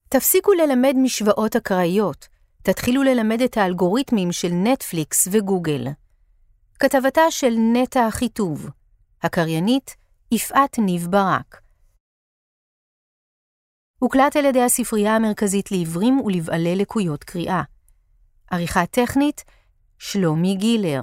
תפסיקו ללמד משוואות אקראיות, תתחילו ללמד את האלגוריתמים של נטפליקס וגוגל. כתבתה של נטע אחיטוב, הקריינית יפעת ניב ברק. הוקלט על ידי הספרייה המרכזית לעיוורים ולבעלי לקויות קריאה. עריכה טכנית, שלומי גילר.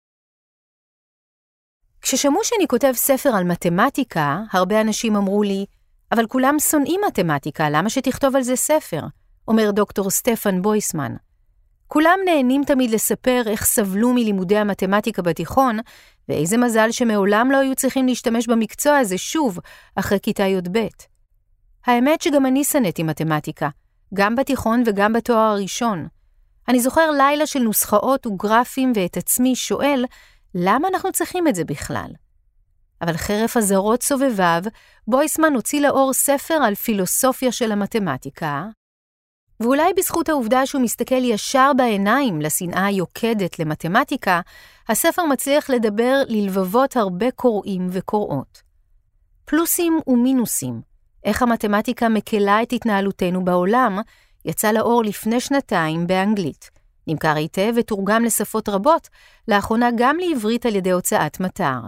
כששמעו שאני כותב ספר על מתמטיקה, הרבה אנשים אמרו לי, אבל כולם שונאים מתמטיקה, למה שתכתוב על זה ספר? אומר דוקטור סטפן בויסמן. כולם נהנים תמיד לספר איך סבלו מלימודי המתמטיקה בתיכון, ואיזה מזל שמעולם לא היו צריכים להשתמש במקצוע הזה שוב, אחרי כיתה י"ב. האמת שגם אני שנאתי מתמטיקה, גם בתיכון וגם בתואר הראשון. אני זוכר לילה של נוסחאות וגרפים ואת עצמי שואל, למה אנחנו צריכים את זה בכלל? אבל חרף הזרות סובביו, בויסמן הוציא לאור ספר על פילוסופיה של המתמטיקה, ואולי בזכות העובדה שהוא מסתכל ישר בעיניים לשנאה היוקדת למתמטיקה, הספר מצליח לדבר ללבבות הרבה קוראים וקוראות. פלוסים ומינוסים, איך המתמטיקה מקלה את התנהלותנו בעולם, יצא לאור לפני 2 באנגלית. נמכר היטב ותורגם לשפות רבות, לאחרונה גם לעברית על ידי הוצאת מטר.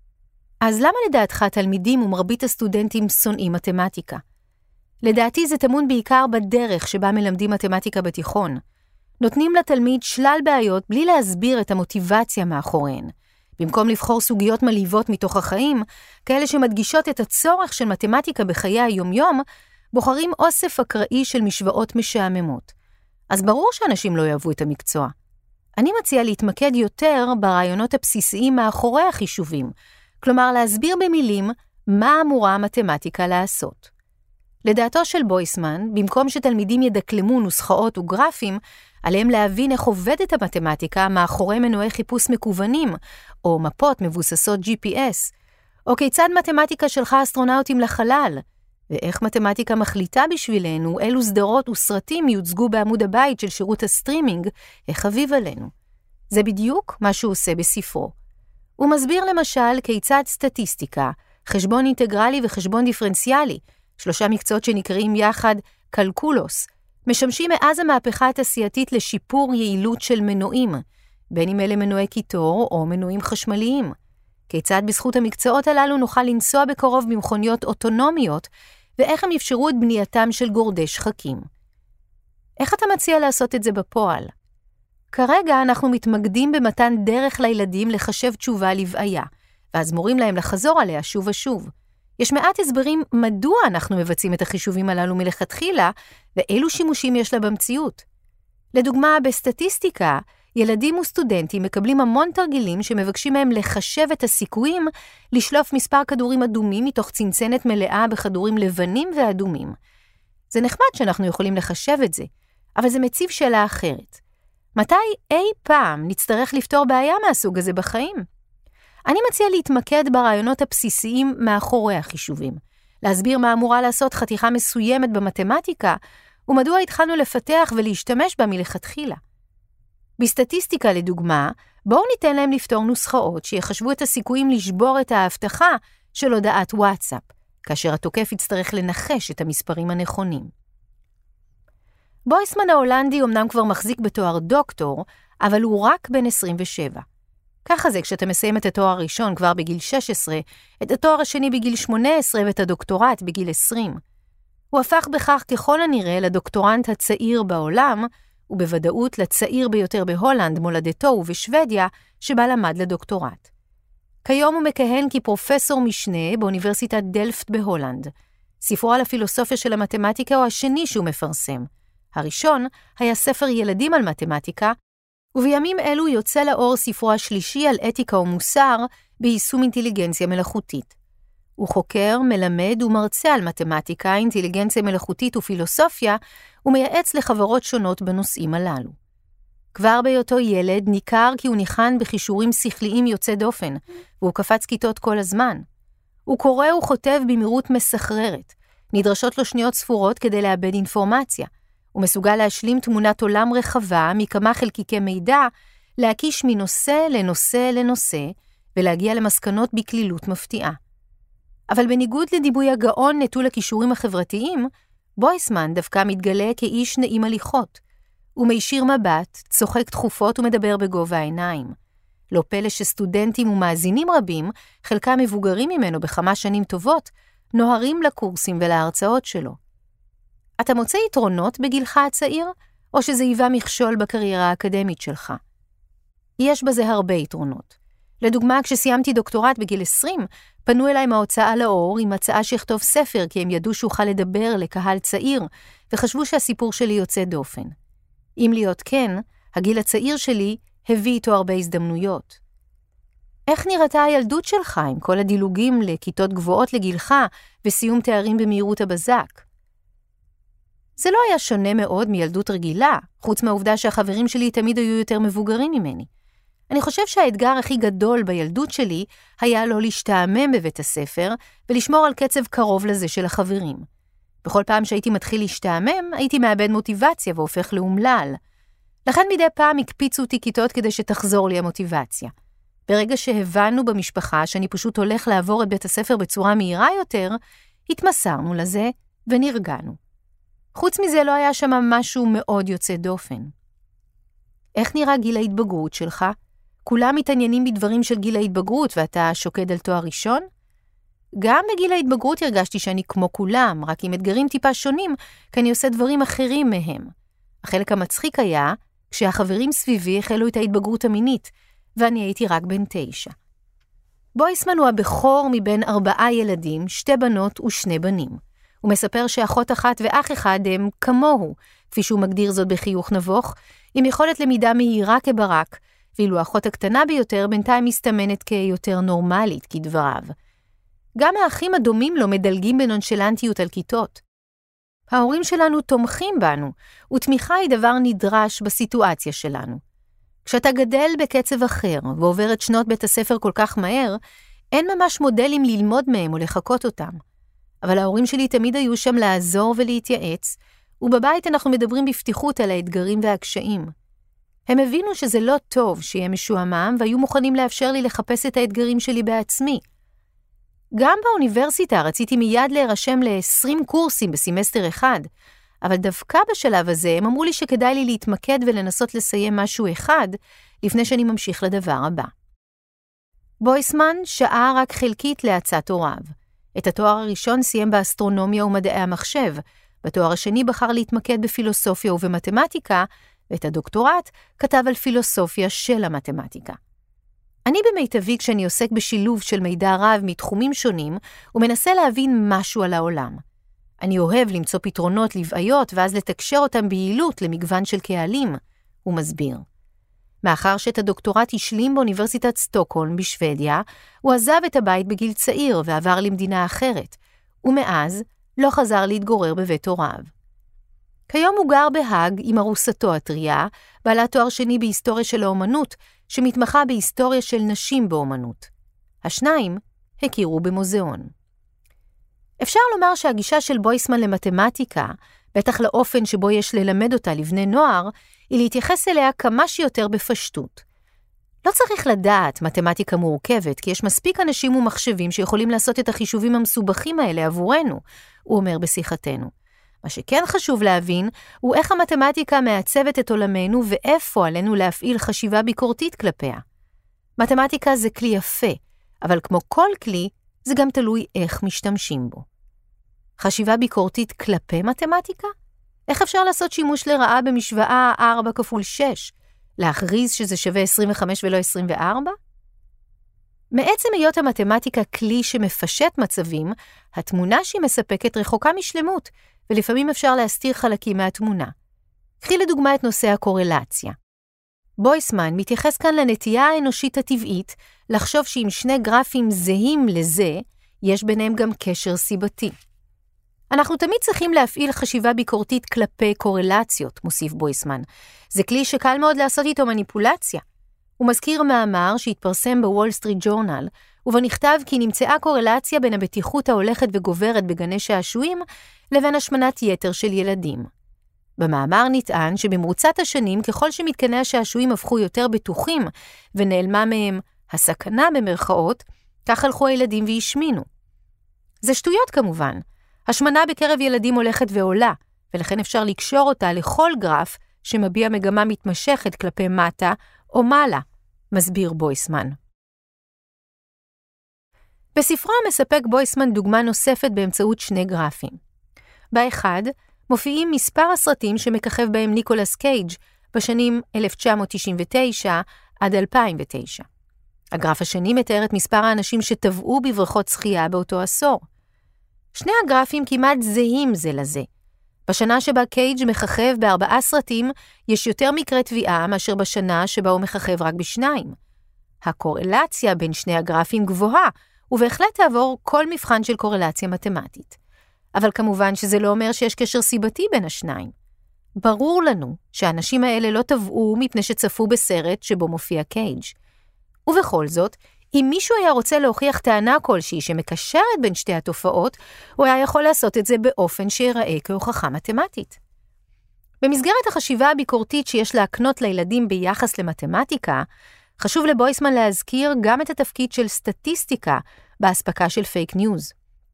אז למה לדעתך תלמידים ומרבית הסטודנטים שונאים מתמטיקה? לדעתי זה טמון בעיקר בדרך שבה מלמדים מתמטיקה בתיכון. נותנים לתלמיד שלל בעיות בלי להסביר את המוטיבציה מאחוריהן. במקום לבחור סוגיות מלהיבות מתוך החיים, כאלה שמדגישות את הצורך של מתמטיקה בחיי היומיום, בוחרים אוסף אקראי של משוואות משעממות. אז ברור שאנשים לא יאהבו את המקצוע. אני מציע להתמקד יותר ברעיונות הבסיסיים מאחורי החישובים, כלומר להסביר במילים מה אמורה המתמטיקה לעשות. לדעתו של בויסמן, במקום שתלמידים ידקלמו נוסחאות וגרפים, עליהם להבין איך עובדת המתמטיקה מאחורי מנועי חיפוש מקוונים, או מפות מבוססות GPS, או כיצד מתמטיקה שלחה אסטרונאוטים לחלל, ואיך מתמטיקה מחליטה בשבילנו אילו סדרות וסרטים יוצגו בעמוד הבית של שירות הסטרימינג, החביב עלינו. זה בדיוק מה שהוא עושה בספרו. הוא מסביר למשל כיצד סטטיסטיקה, חשבון אינטגרלי וחשבון דיפרנציאלי, 3 מקצועות שנקראים יחד קלקולוס, משמשים מאז המהפכה התעשייתית לשיפור יעילות של מנועים, בין אם אלה מנועי קיטור או מנועים חשמליים. כיצד בזכות המקצועות הללו נוכל לנסוע בקרוב במכוניות אוטונומיות, ואיך הם אפשרו את בנייתם של גורדי שחקים. איך אתה מציע לעשות את זה בפועל? כרגע אנחנו מתמקדים במתן דרך לילדים לחשב תשובה לבעיה, ואז מורים להם לחזור עליה שוב ושוב. יש מעט הסברים מדוע אנחנו מבצעים את החישובים הללו מלכתחילה, ואילו שימושים יש לה במציאות. לדוגמה, בסטטיסטיקה, ילדים וסטודנטים מקבלים המון תרגילים שמבקשים מהם לחשב את הסיכויים לשלוף מספר כדורים אדומים מתוך צנצנת מלאה בכדורים לבנים ואדומים. זה נחמד שאנחנו יכולים לחשב את זה, אבל זה מציב שאלה אחרת. מתי אי פעם נצטרך לפתור בעיה מהסוג הזה בחיים? אני מציע להתמקד ברעיונות הבסיסיים מאחורי החישובים, להסביר מה אמורה לעשות חתיכה מסוימת במתמטיקה, ומדוע התחלנו לפתח ולהשתמש בה מלכתחילה. בסטטיסטיקה לדוגמה, בואו ניתן להם לפתור נוסחאות שיחשבו את הסיכויים לשבור את ההבטחה של הודעת וואטסאפ, כאשר התוקף יצטרך לנחש את המספרים הנכונים. בויסמן ההולנדי אמנם כבר מחזיק בתואר דוקטור, אבל הוא רק בן 27. ככה זה כשאתה מסיים את התואר הראשון כבר בגיל 16, את התואר השני בגיל 18 ואת הדוקטורט בגיל 20. הוא הפך בכך ככל הנראה לדוקטורנט הצעיר בעולם, ובוודאות לצעיר ביותר בהולנד, מולדתו ובשוודיה, שבה למד לדוקטורט. כיום הוא מכהן כפרופסור משנה באוניברסיטת דלפט בהולנד. ספרו על הפילוסופיה של המתמטיקה הוא השני שהוא מפרסם. הראשון היה ספר ילדים על מתמטיקה, ובימים אלו יוצא לאור ספרו השלישי על אתיקה ומוסר ביישום אינטליגנציה מלאכותית. הוא חוקר, מלמד ומרצה על מתמטיקה, אינטליגנציה מלאכותית ופילוסופיה, ומייעץ לחברות שונות בנושאים הללו. כבר בהיותו ילד ניכר כי הוא ניחן בחישורים שכליים יוצא דופן, והוא קפץ כיתות כל הזמן. הוא קורא וכותב במהירות מסחררת. נדרשות לו שניות ספורות כדי לאבד אינפורמציה. הוא מסוגל להשלים תמונת עולם רחבה מכמה חלקיקי מידע, להקיש מנושא לנושא לנושא, ולהגיע למסקנות בקלילות מפתיעה. אבל בניגוד לדימוי הגאון נטול הכישורים החברתיים, בויסמן דווקא מתגלה כאיש נעים הליכות. הוא מישיר מבט, צוחק תכופות ומדבר בגובה העיניים. לא פלא שסטודנטים ומאזינים רבים, חלקם מבוגרים ממנו בכמה שנים טובות, נוהרים לקורסים ולהרצאות שלו. אתה מוצא יתרונות בגילך הצעיר, או שזה היווה מכשול בקריירה האקדמית שלך? יש בזה הרבה יתרונות. לדוגמה, כשסיימתי דוקטורט בגיל 20, פנו אליי מההוצאה לאור עם הצעה שיכתוב ספר, כי הם ידעו שאוכל לדבר לקהל צעיר, וחשבו שהסיפור שלי יוצא דופן. אם להיות כן, הגיל הצעיר שלי הביא איתו הרבה הזדמנויות. איך נראתה הילדות שלך עם כל הדילוגים לכיתות גבוהות לגילך וסיום תארים במהירות הבזק? זה לא היה שונה מאוד מילדות רגילה, חוץ מהעובדה שהחברים שלי תמיד היו יותר מבוגרים ממני. אני חושב שהאתגר הכי גדול בילדות שלי היה לא להשתעמם בבית הספר ולשמור על קצב קרוב לזה של החברים. בכל פעם שהייתי מתחיל להשתעמם, הייתי מאבד מוטיבציה והופך לאומלל. לכן מדי פעם הקפיצו אותי כיתות כדי שתחזור לי המוטיבציה. ברגע שהבנו במשפחה שאני פשוט הולך לעבור את בית הספר בצורה מהירה יותר, התמסרנו לזה ונרגענו. חוץ מזה לא היה שם משהו מאוד יוצא דופן. איך נראה גיל ההתבגרות שלך? כולם מתעניינים בדברים של גיל ההתבגרות ואתה שוקד על תואר ראשון? גם בגיל ההתבגרות הרגשתי שאני כמו כולם, רק עם אתגרים טיפה שונים, כי אני עושה דברים אחרים מהם. החלק המצחיק היה כשהחברים סביבי החלו את ההתבגרות המינית, ואני הייתי רק בן 9. בויסמן הוא הבכור מבין 4 ילדים, 2 בנות ו2 בנים. הוא מספר שאחות אחת ואח אחד הם כמוהו, כפי שהוא מגדיר זאת בחיוך נבוך, עם יכולת למידה מהירה כברק, ואילו האחות הקטנה ביותר בינתיים מסתמנת כיותר נורמלית כדבריו. גם האחים הדומים לו מדלגים בנונשלנטיות על כיתות. ההורים שלנו תומכים בנו, ותמיכה היא דבר נדרש בסיטואציה שלנו. כשאתה גדל בקצב אחר ועובר את שנות בית הספר כל כך מהר, אין ממש מודלים ללמוד מהם או לחכות אותם. אבל ההורים שלי תמיד היו שם לעזור ולהתייעץ, ובבית אנחנו מדברים בפתיחות על האתגרים והקשיים. הם הבינו שזה לא טוב שיהיה משועמם, והיו מוכנים לאפשר לי לחפש את האתגרים שלי בעצמי. גם באוניברסיטה רציתי מיד להירשם ל20 קורסים בסמסטר אחד, אבל דווקא בשלב הזה הם אמרו לי שכדאי לי להתמקד ולנסות לסיים משהו אחד, לפני שאני ממשיך לדבר הבא. בויסמן שעה רק חלקית להצעת הוריו. את התואר הראשון סיים באסטרונומיה ומדעי המחשב, בתואר השני בחר להתמקד בפילוסופיה ובמתמטיקה, ואת הדוקטורט כתב על פילוסופיה של המתמטיקה. אני במיטבי כשאני עוסק בשילוב של מידע רב מתחומים שונים, ומנסה להבין משהו על העולם. אני אוהב למצוא פתרונות לבעיות, ואז לתקשר אותם ביעילות למגוון של קהלים, הוא מסביר. מאחר שאת הדוקטורט השלים באוניברסיטת סטוקהולם בשוודיה, הוא עזב את הבית בגיל צעיר ועבר למדינה אחרת, ומאז לא חזר להתגורר בבית הוריו. כיום הוא גר בהאג עם ארוסתו הטריה, בעלת תואר שני בהיסטוריה של האומנות, שמתמחה בהיסטוריה של נשים באומנות. השניים הכירו במוזיאון. אפשר לומר שהגישה של בויסמן למתמטיקה, בטח לאופן שבו יש ללמד אותה לבני נוער, היא להתייחס אליה כמה שיותר בפשטות. לא צריך לדעת מתמטיקה מורכבת, כי יש מספיק אנשים ומחשבים שיכולים לעשות את החישובים המסובכים האלה עבורנו, הוא אומר בשיחתנו. מה שכן חשוב להבין, הוא איך המתמטיקה מעצבת את עולמנו ואיפה עלינו להפעיל חשיבה ביקורתית כלפיה. מתמטיקה זה כלי יפה, אבל כמו כל כלי, זה גם תלוי איך משתמשים בו. חשיבה ביקורתית כלפי מתמטיקה? איך אפשר לעשות שימוש לרעה במשוואה 4 כפול 6? להכריז שזה שווה 25 ולא 24? מעצם היות המתמטיקה כלי שמפשט מצבים, התמונה שהיא מספקת רחוקה משלמות, ולפעמים אפשר להסתיר חלקים מהתמונה. קחי לדוגמה את נושא הקורלציה. בויסמן מתייחס כאן לנטייה האנושית הטבעית לחשוב שאם 2 גרפים זהים לזה, יש ביניהם גם קשר סיבתי. אנחנו תמיד צריכים להפעיל חשיבה ביקורתית כלפי קורלציות, מוסיף בויסמן. זה כלי שקל מאוד לעשות איתו מניפולציה. הוא מזכיר מאמר שהתפרסם בוול סטריט ג'ורנל, ובו נכתב כי נמצאה קורלציה בין הבטיחות ההולכת וגוברת בגני שעשועים, לבין השמנת יתר של ילדים. במאמר נטען שבמרוצת השנים, ככל שמתקני השעשועים הפכו יותר בטוחים, ונעלמה מהם הסכנה במרכאות, כך הלכו הילדים והשמינו. זה שטויות כמובן. השמנה בקרב ילדים הולכת ועולה, ולכן אפשר לקשור אותה לכל גרף שמביע מגמה מתמשכת כלפי מטה או מעלה, מסביר בויסמן. בספרו מספק בויסמן דוגמה נוספת באמצעות שני גרפים. באחד מופיעים מספר הסרטים שמככב בהם ניקולס קייג' בשנים 1999 עד 2009. הגרף השני מתאר את מספר האנשים שטבעו בבריכות שחייה באותו עשור. שני הגרפים כמעט זהים זה לזה. בשנה שבה קייג' מככב ב4 סרטים, יש יותר מקרי טביעה מאשר בשנה שבה הוא מככב רק ב2. הקורלציה בין שני הגרפים גבוהה, ובהחלט תעבור כל מבחן של קורלציה מתמטית. אבל כמובן שזה לא אומר שיש קשר סיבתי בין השניים. ברור לנו שהאנשים האלה לא טבעו מפני שצפו בסרט שבו מופיע קייג'. ובכל זאת, אם מישהו היה רוצה להוכיח טענה כלשהי שמקשרת בין שתי התופעות, הוא היה יכול לעשות את זה באופן שיראה כהוכחה מתמטית. במסגרת החשיבה הביקורתית שיש להקנות לילדים ביחס למתמטיקה, חשוב לבויסמן להזכיר גם את התפקיד של סטטיסטיקה בהספקה של פייק ניוז.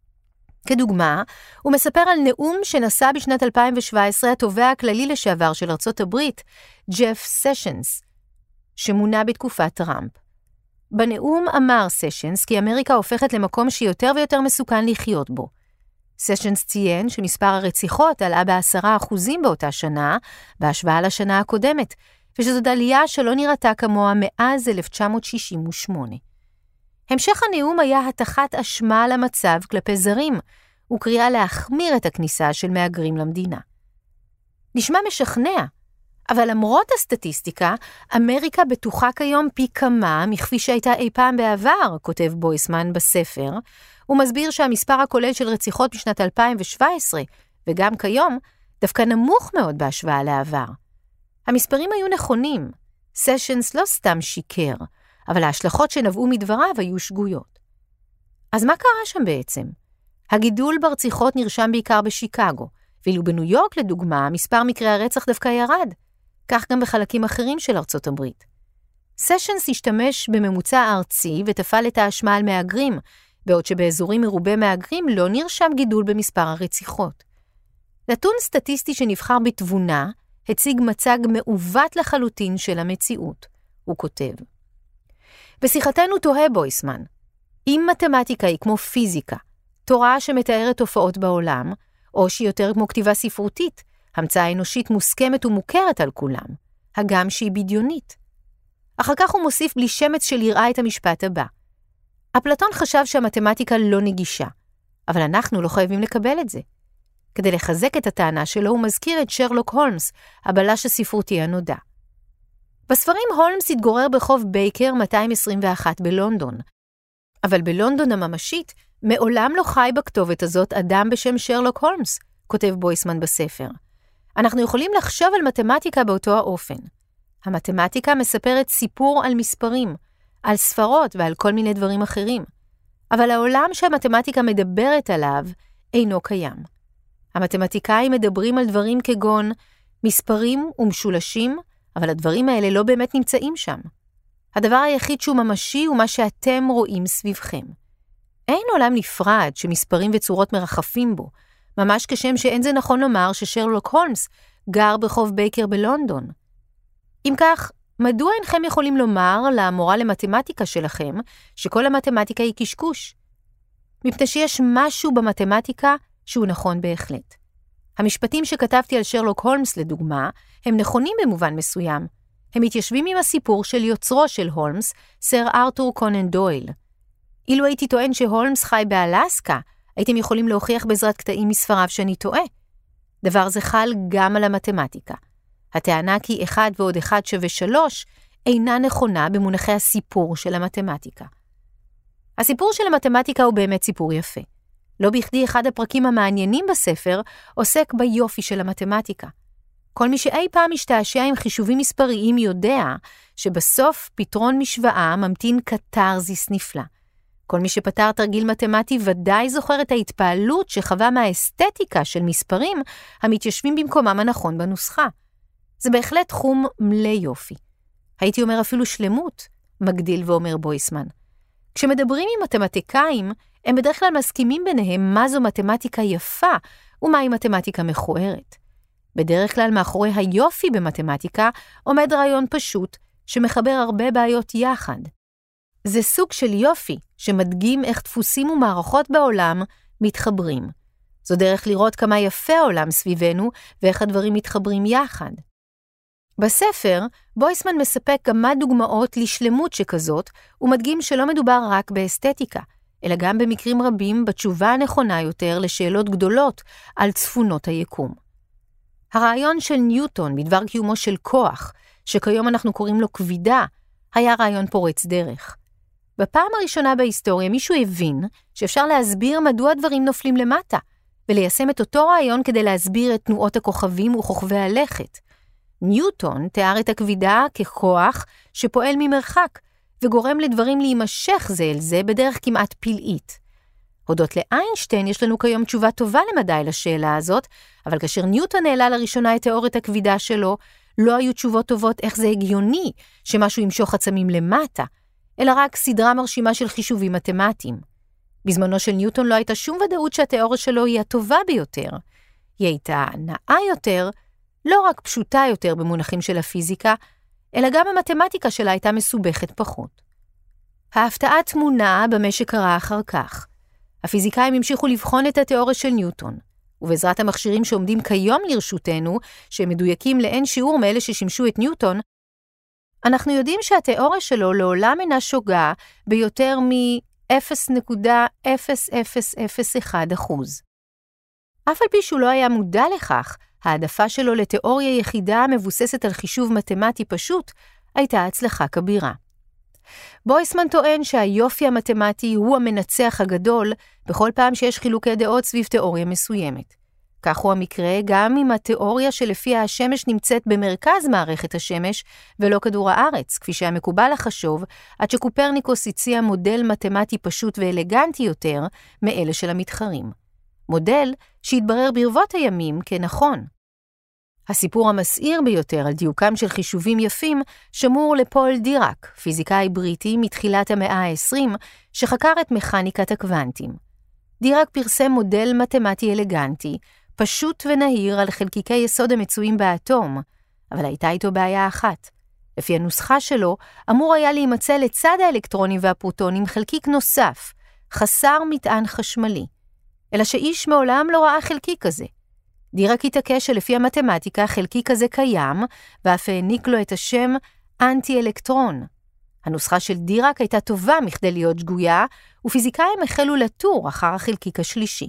כדוגמה, הוא מספר על נאום שנשא בשנת 2017 התובע הכללי לשעבר של ארצות הברית, ג'ף סשנס, שמונה בתקופת טראמפ. בנאום אמר סשנס כי אמריקה הופכת למקום שיותר ויותר מסוכן לחיות בו. סשנס ציין שמספר הרציחות עלה ב10% באותה שנה, בהשוואה לשנה הקודמת, ושזאת עלייה שלא נראתה כמוה מאז 1968. המשך הנאום היה התחת אשמה על המצב כלפי זרים, וקריאה להחמיר את הכניסה של מהגרים למדינה. נשמע משכנע, אבל למרות הסטטיסטיקה, אמריקה בטוחה כיום פי כמה מכפי שהייתה אי פעם בעבר, כותב בויסמן בספר, ומסביר שהמספר הכולל של רציחות בשנת 2017, וגם כיום, דווקא נמוך מאוד בהשוואה לעבר. המספרים היו נכונים, סשנס לא סתם שיקר, אבל ההשלכות שנבעו מדבריו היו שגויות. אז מה קרה שם בעצם? הגידול ברציחות נרשם בעיקר בשיקגו, ואילו בניו יורק לדוגמה, מספר מקרי הרצח דווקא ירד, כך גם בחלקים אחרים של ארצות הברית. סשנס השתמש בממוצע ארצי ותפל את האשמה על מהגרים, בעוד שבאזורים מרובי מהגרים לא נרשם גידול במספר הרציחות. נתון סטטיסטי שנבחר בתבונה, הציג מצג מעוות לחלוטין של המציאות, הוא כותב. בשיחתנו תוהה בויסמן, אם מתמטיקה היא כמו פיזיקה, תורה שמתארת תופעות בעולם, או שהיא יותר כמו כתיבה ספרותית, המצאה אנושית מוסכמת ומוכרת על כולם, הגם שהיא בדיונית. אחר כך הוא מוסיף בלי שמץ של יראה את המשפט הבא. אפלטון חשב שהמתמטיקה לא נגישה, אבל אנחנו לא חייבים לקבל את זה. כדי לחזק את הטענה שלו, הוא מזכיר את שרלוק הולמס, הבלש הספרותי הנודע. בספרים הולמס התגורר ברחוב בייקר 221 בלונדון, אבל בלונדון הממשית מעולם לא חי בכתובת הזאת אדם בשם שרלוק הולמס, כותב בויסמן בספר. אנחנו יכולים לחשוב על מתמטיקה באותו האופן. המתמטיקה מספרת סיפור על מספרים, על ספרות ועל כל מיני דברים אחרים, אבל העולם שהמתמטיקה מדברת עליו אינו קיים. המתמטיקאים מדברים על דברים כגון מספרים ומשולשים, אבל הדברים האלה לא באמת נמצאים שם. הדבר היחיד שהוא ממשי הוא מה שאתם רואים סביבכם. אין עולם נפרד שמספרים וצורות מרחפים בו, ממש כשם שאין זה נכון לומר ששרלוק הולמס גר ברחוב בייקר בלונדון. אם כך, מדוע אינכם יכולים לומר למורה למתמטיקה שלכם שכל המתמטיקה היא קשקוש? מפני שיש משהו במתמטיקה שהוא נכון בהחלט. המשפטים שכתבתי על שרלוק הולמס לדוגמה, הם נכונים במובן מסוים. הם מתיישבים עם הסיפור של יוצרו של הולמס, סר ארתור קונן דויל. אילו הייתי טוען שהולמס חי באלסקה, הייתם יכולים להוכיח בעזרת קטעים מספריו שאני טועה. דבר זה חל גם על המתמטיקה. הטענה כי 1 ועוד 1 שווה 3 אינה נכונה במונחי הסיפור של המתמטיקה. הסיפור של המתמטיקה הוא באמת סיפור יפה. לא בכדי אחד הפרקים המעניינים בספר עוסק ביופי של המתמטיקה. כל מי שאי פעם משתעשע עם חישובים מספריים יודע שבסוף פתרון משוואה ממתין קטרזיס נפלא. כל מי שפתר תרגיל מתמטי ודאי זוכר את ההתפעלות שחווה מהאסתטיקה של מספרים המתיישבים במקומם הנכון בנוסחה. זה בהחלט תחום מלא יופי. הייתי אומר אפילו שלמות, מגדיל ואומר בויסמן. כשמדברים עם מתמטיקאים, הם בדרך כלל מסכימים ביניהם מה זו מתמטיקה יפה ומהי מתמטיקה מכוערת. בדרך כלל מאחורי היופי במתמטיקה עומד רעיון פשוט שמחבר הרבה בעיות יחד. זה סוג של יופי שמדגים איך דפוסים ומערכות בעולם מתחברים. זו דרך לראות כמה יפה העולם סביבנו ואיך הדברים מתחברים יחד. בספר, בויסמן מספק כמה דוגמאות לשלמות שכזאת, ומדגים שלא מדובר רק באסתטיקה, אלא גם במקרים רבים בתשובה הנכונה יותר לשאלות גדולות על צפונות היקום. הרעיון של ניוטון בדבר קיומו של כוח, שכיום אנחנו קוראים לו כבידה, היה רעיון פורץ דרך. בפעם הראשונה בהיסטוריה מישהו הבין שאפשר להסביר מדוע דברים נופלים למטה, וליישם את אותו רעיון כדי להסביר את תנועות הכוכבים וכוכבי הלכת. ניוטון תיאר את הכבידה ככוח שפועל ממרחק, וגורם לדברים להימשך זה אל זה בדרך כמעט פלאית. הודות לאיינשטיין יש לנו כיום תשובה טובה למדי לשאלה הזאת, אבל כאשר ניוטון העלה לראשונה את תיאוריית הכבידה שלו, לא היו תשובות טובות איך זה הגיוני שמשהו ימשוך עצמים למטה, אלא רק סדרה מרשימה של חישובים מתמטיים. בזמנו של ניוטון לא הייתה שום ודאות שהתיאוריה שלו היא הטובה ביותר. היא הייתה נאה יותר, לא רק פשוטה יותר במונחים של הפיזיקה, אלא גם המתמטיקה שלה הייתה מסובכת פחות. ההפתעה תמונה במה שקרה אחר כך. הפיזיקאים המשיכו לבחון את התיאוריה של ניוטון, ובעזרת המכשירים שעומדים כיום לרשותנו, שהם מדויקים לאין שיעור מאלה ששימשו את ניוטון, אנחנו יודעים שהתיאוריה שלו לעולם אינה שוגה ביותר מ-0.0001%. אף על פי שהוא לא היה מודע לכך, העדפה שלו לתיאוריה יחידה מבוססת על חישוב מתמטי פשוט, הייתה הצלחה כבירה. בויסמן טוען שהיופי המתמטי הוא המנצח הגדול בכל פעם שיש חילוקי דעות סביב תיאוריה מסוימת. כך הוא המקרה גם עם התיאוריה שלפיה השמש נמצאת במרכז מערכת השמש ולא כדור הארץ, כפי שהיה מקובל לחשוב, עד שקופרניקוס הציע מודל מתמטי פשוט ואלגנטי יותר מאלה של המתחרים. מודל שהתברר ברבות הימים כנכון. הסיפור המסעיר ביותר על דיוקם של חישובים יפים שמור לפול דיראק, פיזיקאי בריטי מתחילת המאה ה-20, שחקר את מכניקת הקוונטים. דיראק פרסם מודל מתמטי אלגנטי, פשוט ונהיר על חלקיקי יסוד המצויים באטום, אבל הייתה איתו בעיה אחת. לפי הנוסחה שלו, אמור היה להימצא לצד האלקטרונים והפרוטונים חלקיק נוסף, חסר מטען חשמלי. אלא שאיש מעולם לא ראה חלקיק כזה. דיראק התעקש שלפי המתמטיקה חלקיק כזה קיים, ואף העניק לו את השם אנטי-אלקטרון. הנוסחה של דיראק הייתה טובה מכדי להיות שגויה, ופיזיקאים החלו לטור אחר החלקיק השלישי.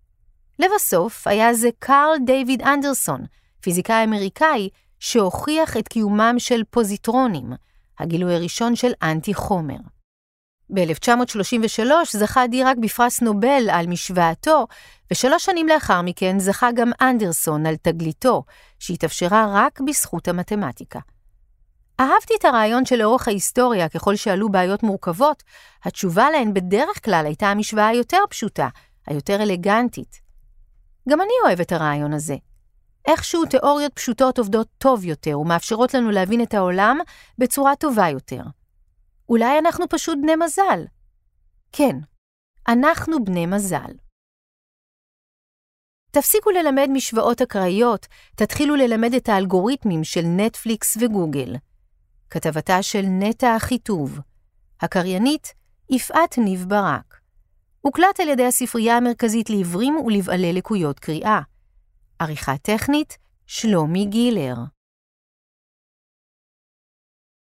לבסוף היה זה קרל דיוויד אנדרסון, פיזיקאי אמריקאי, שהוכיח את קיומם של פוזיטרונים, הגילוי הראשון של אנטי-חומר. ב-1933 זכה דיראק בפרס נובל על משוואתו, ו3 שנים לאחר מכן זכה גם אנדרסון על תגליתו, שהתאפשרה רק בזכות המתמטיקה. אהבתי את הרעיון שלאורך ההיסטוריה, ככל שעלו בעיות מורכבות, התשובה להן בדרך כלל הייתה המשוואה היותר פשוטה, היותר אלגנטית. גם אני אוהב את הרעיון הזה. איכשהו תיאוריות פשוטות עובדות טוב יותר, ומאפשרות לנו להבין את העולם בצורה טובה יותר. אולי אנחנו פשוט בני מזל. כן, אנחנו בני מזל. תפסיקו ללמד משוואות אקראיות, תתחילו ללמד את האלגוריתמים של נטפליקס וגוגל. כתבתה של נטע אחיטוב. הקריינית, יפעת ניב ברק. הוקלט על ידי הספרייה המרכזית לעיוורים ולבעלי לקויות קריאה. עריכה טכנית, שלומי גילר.